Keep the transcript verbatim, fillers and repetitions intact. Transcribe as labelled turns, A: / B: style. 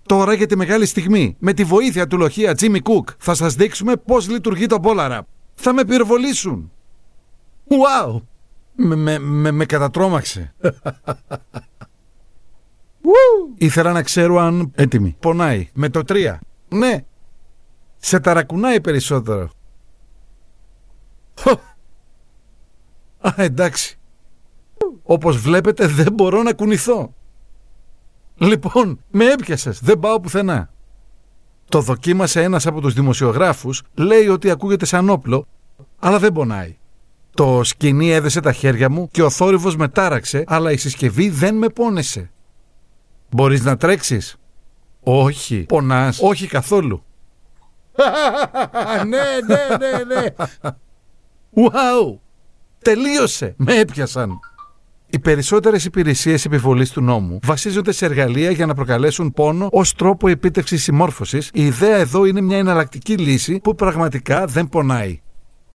A: Τώρα για τη μεγάλη στιγμή. Με τη βοήθεια του λοχεία Jimmy Cook θα σας δείξουμε πώς λειτουργεί το BolaWrap. Θα με πυροβολήσουν. Wow! Με, με, με, με κατατρώμαξε. Ήθελα να ξέρω αν... Έτοιμη. Πονάει. Με το τρία. Ναι. Σε ταρακουνάει περισσότερο. Α, εντάξει. Όπως βλέπετε δεν μπορώ να κουνηθώ. Λοιπόν, με έπιασες. Δεν πάω πουθενά. Το δοκίμασε ένας από τους δημοσιογράφους. Λέει ότι ακούγεται σαν όπλο, αλλά δεν πονάει. Το σκοινί έδεσε τα χέρια μου και ο θόρυβος με τάραξε, αλλά η συσκευή δεν με πόνεσε. Μπορείς να τρέξεις? Όχι. Πονάς? Όχι καθόλου. Ναι, ναι, ναι, ναι. Wow! Τελείωσε. Με έπιασαν. Οι περισσότερες υπηρεσίες επιβολής του νόμου βασίζονται σε εργαλεία για να προκαλέσουν πόνο ως τρόπο επίτευξης συμμόρφωσης. Η ιδέα εδώ είναι μια εναλλακτική λύση που πραγματικά δεν πονάει.